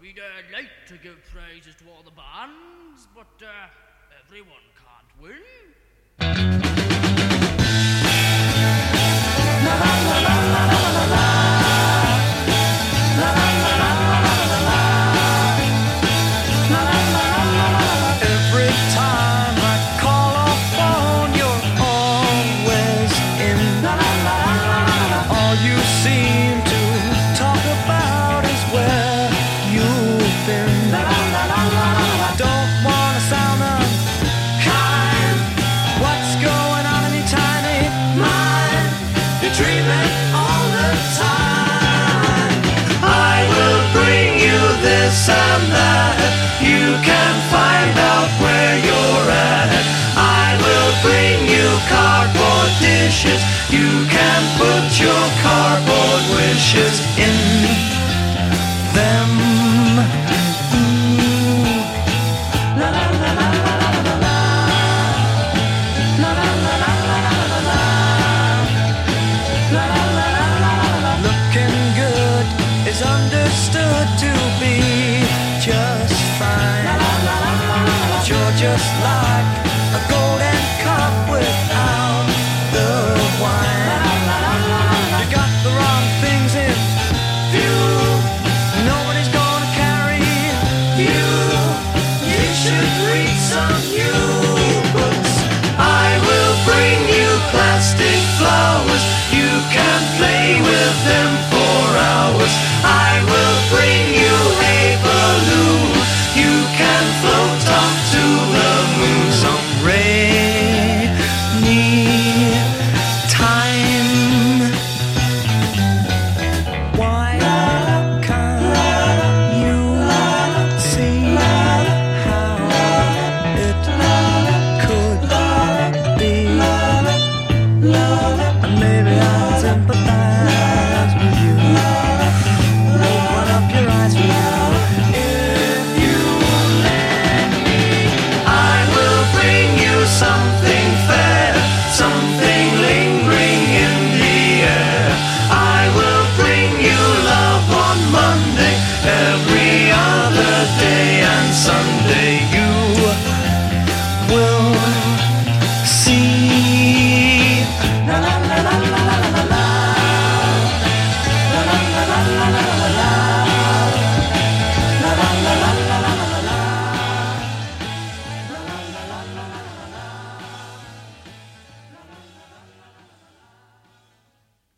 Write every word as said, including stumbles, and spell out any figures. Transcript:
we'd uh, like to give prizes to all the bands, but uh, everyone can't win. La la la la la la la la. La la la la la la la la. La la la la la la la. Every time I call or phone, you're always in. La la la la la la. All you seem to talk about is where you've been. La la la la la la. Don't wanna sound unkind. What's going on in your tiny mind? You're dreaming all the time. I will bring you this and that. You can find out where you're at. I will bring you cardboard dishes. You can put your cardboard wishes in them. Ooh. La la la la la la la la. La la la la la la la la. La la la la la la la. Looking good is understood to be just fine. La la la la la la. But you're just like a